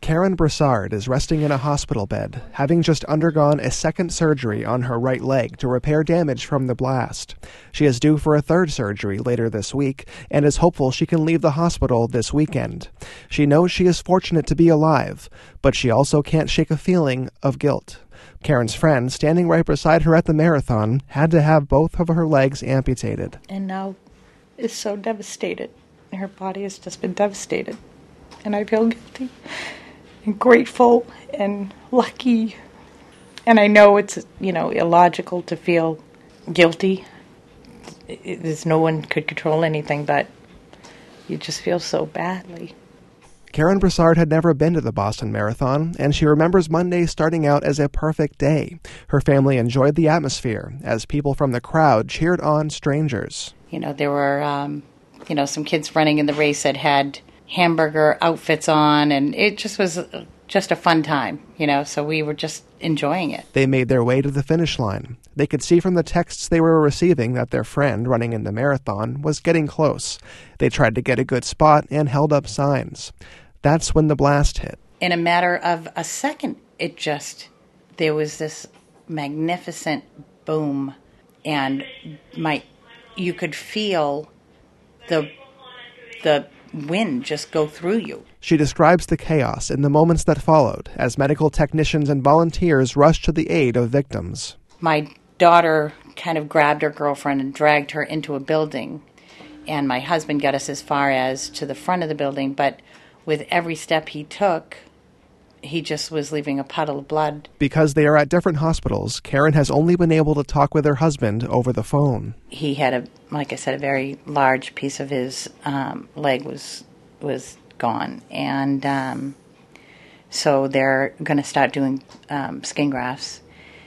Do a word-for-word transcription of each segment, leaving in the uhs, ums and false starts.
Karen Broussard is resting in a hospital bed, having just undergone a second surgery on her right leg to repair damage from the blast. She is due for a third surgery later this week and is hopeful she can leave the hospital this weekend. She knows she is fortunate to be alive, but she also can't shake a feeling of guilt. Karen's friend, standing right beside her at the marathon, had to have both of her legs amputated. And now is so devastated. Her body has just been devastated. And I feel guilty and grateful and lucky. And I know it's, you know, illogical to feel guilty. It, there's no one could control anything, but you just feel so badly. Karen Broussard had never been to the Boston Marathon, and she remembers Monday starting out as a perfect day. Her family enjoyed the atmosphere as people from the crowd cheered on strangers. You know, there were, um, you know, some kids running in the race that had hamburger outfits on, and it just was just a fun time, you know, so we were just enjoying it. They made their way to the finish line. They could see from the texts they were receiving that their friend running in the marathon was getting close. They tried to get a good spot and held up signs. That's when the blast hit. In a matter of a second, it just, there was this magnificent boom, and my, you could feel the, the wind just go through you. She describes the chaos in the moments that followed as medical technicians and volunteers rushed to the aid of victims. My daughter kind of grabbed her girlfriend and dragged her into a building, and my husband got us as far as to the front of the building, but with every step he took, he just was leaving a puddle of blood. Because they are at different hospitals, Karen has only been able to talk with her husband over the phone. He had, a, like I said, a very large piece of his um, leg was was gone. And um, so they're going to start doing um, skin grafts.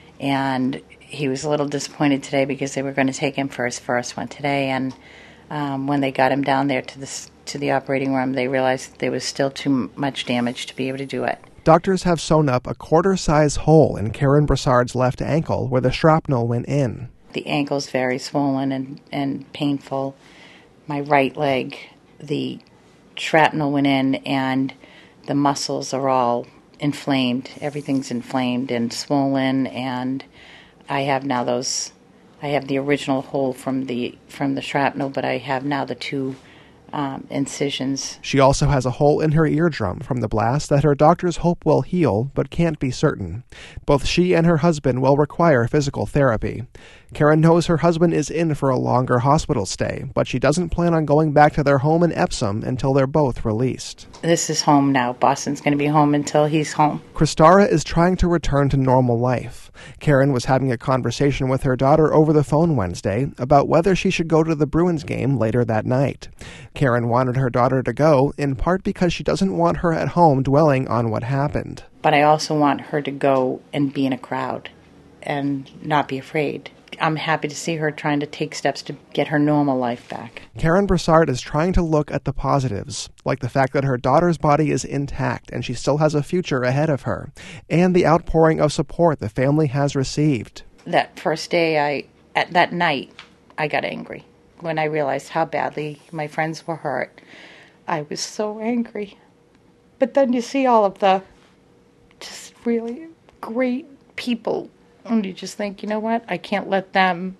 And he was a little disappointed today because they were going to take him for his first one today. And um, when they got him down there to the, to the operating room, they realized there was still too much damage to be able to do it. Doctors have sewn up a quarter-size hole in Karen Broussard's left ankle where the shrapnel went in. The ankle's very swollen and, and painful. My right leg, the shrapnel went in and the muscles are all inflamed. Everything's inflamed and swollen, and I have now those, I have the original hole from the from the shrapnel, but I have now the two Um, incisions. She also has a hole in her eardrum from the blast that her doctors hope will heal, but can't be certain. Both she and her husband will require physical therapy. Karen knows her husband is in for a longer hospital stay, but she doesn't plan on going back to their home in Epsom until they're both released. This is home now. Boston's going to be home until he's home. Kristara is trying to return to normal life. Karen was having a conversation with her daughter over the phone Wednesday about whether she should go to the Bruins game later that night. Karen wanted her daughter to go, in part because she doesn't want her at home dwelling on what happened. But I also want her to go and be in a crowd and not be afraid. I'm happy to see her trying to take steps to get her normal life back. Karen Broussard is trying to look at the positives, like the fact that her daughter's body is intact and she still has a future ahead of her, and the outpouring of support the family has received. That first day, I at that night, I got angry. When I realized how badly my friends were hurt, I was so angry. But then you see all of the just really great people, and you just think, you know what? I can't let them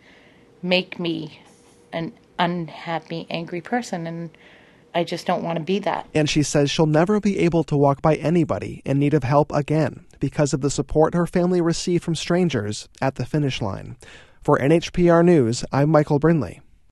make me an unhappy, angry person, and I just don't want to be that. And she says she'll never be able to walk by anybody in need of help again because of the support her family received from strangers at the finish line. For N H P R News, I'm Michael Brindley.